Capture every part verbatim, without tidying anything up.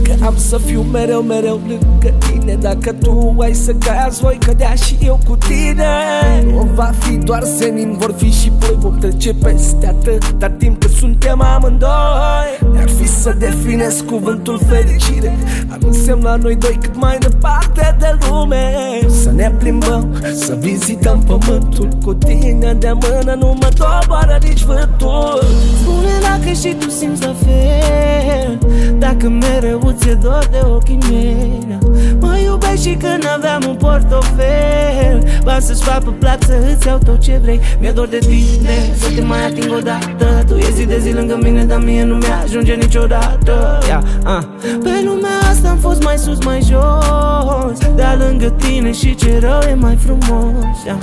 că am să fiu mereu, mereu lângă tine. Dacă tu ai să cazi, voi cădea și eu cu tine. Nu va fi doar senin, vor fi și ploi. Vom trece peste atâta timp cât suntem amândoi. Mi-ar fi să definesc cuvântul fericire, ar însemna noi doi cât mai departe de lume. Să ne plimbăm, să vizităm pământul cu tine de mână, nu mă doboară nici vântul. Spune dacă și tu simți la fel, dacă mereu ți-e dor de ochii mei. Mă iubești și când aveam un portofel, ba să-ți fac pe plac să îți iau tot ce vrei. Mi-e dor de tine, să te mai ating odată. Tu e zi de zi lângă mine, dar mie nu mi-ajunge niciodată. yeah, uh. Pe lumea asta am fost mai sus, mai jos, dar lângă tine și ce rău e mai frumos. yeah.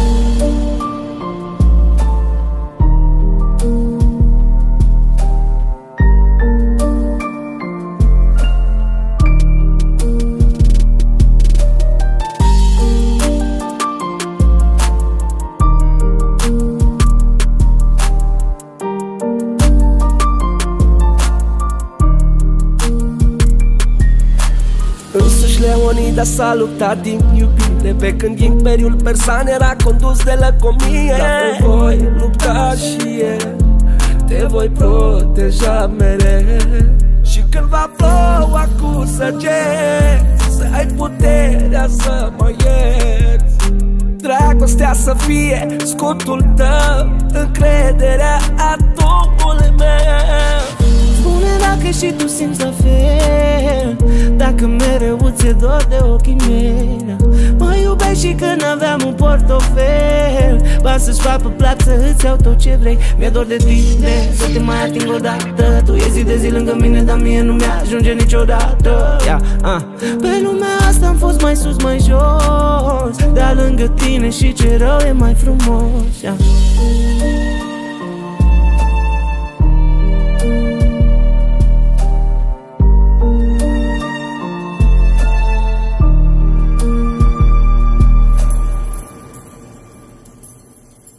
Însuși Leonida saluta din iubire, pe când Imperiul Persan era condus de lăcomie. Dar voi lupta și eu, te voi proteja mereu. Și când va ploua cu săgeți, să ai puterea să mă ierți. Dragostea să fie scutul tău, încrederea atomul meu. Spune dacă și tu simți la fel, dacă mereu ți-e dor de ochii mei. Mă iubești și când aveam un portofel, ba să-ți fac pe plac să îți iau tot ce vrei. Mi-e dor de tine, să te mai ating odată. Tu e zi de zi lângă mine, dar mie nu mi-ajunge niciodată. yeah, uh. Pe lumea asta am fost mai sus, mai jos, dar lângă tine și ce rău e mai frumos. yeah.